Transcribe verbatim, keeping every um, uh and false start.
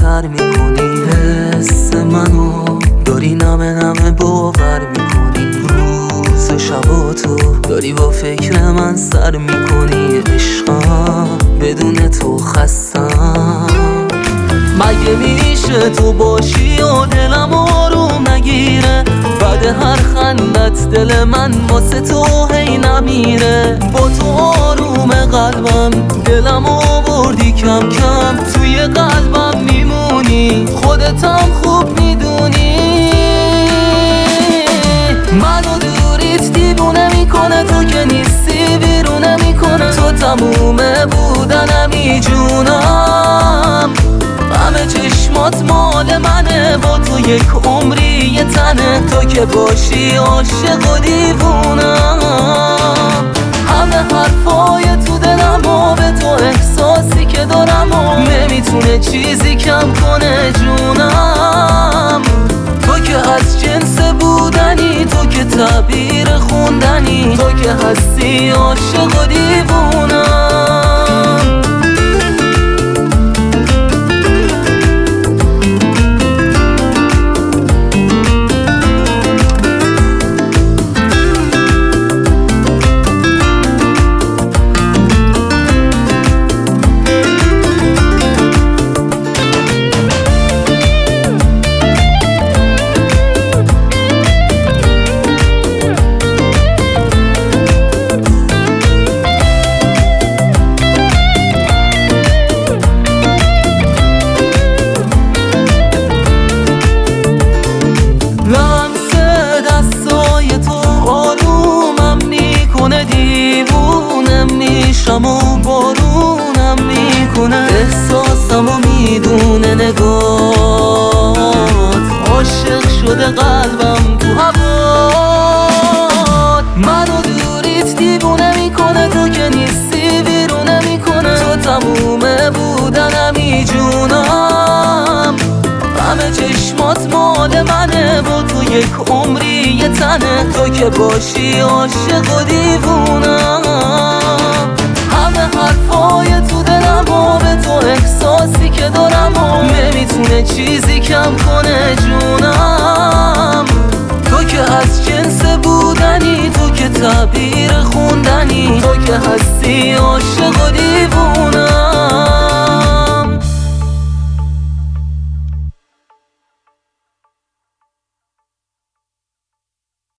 تر میکنی، حس منو داری نمه نمه باور میکنی، روز و شباتو داری با فکر من سر میکنی. عشقم بدون تو خستم، مگه میشه تو باشی و دلم آروم نگیره؟ بعد هر خندت دل من واسه تو هی نمیره. با تو آروم قلبم دلم آوردی کم کم، توی قلبم میمونی خودتم خوب میدونی. منو دوریت دیوونه میکنه، تو که نیستی بیرونه میکنه. تو تمومه بودنمی جونم، همه چشمات مال منه، با تو یک عمری یه تنه. تو که باشی عاشق و دیوونم، همه حرفای تو دلم و به تو احساسی که دارم و نمیتونه چیزی کم کنه جونم. تو که از جنس بودنی، تو که تعبیر خوندنی، تو که هستی عاشق و دیوونم. و بارونم میکنه، احساسمو میدونه نگات، عاشق شده قلبم تو هوات. منو دوریت دیوونه میکنه، تو که نیستی بیرونه میکنه. تو تمومه بودنمی جونم، همه چشمات مال منه، با تو یک عمری یه تنه. تو که باشی عاشق و دیوونم، حرفای تو دلم و به تو احساسی که دارم و نمیتونه چیزی کم کنه جونم. تو که از جنس بودنی، تو که تعبیر خوندنی، تو که هستی عاشق و دیوونم.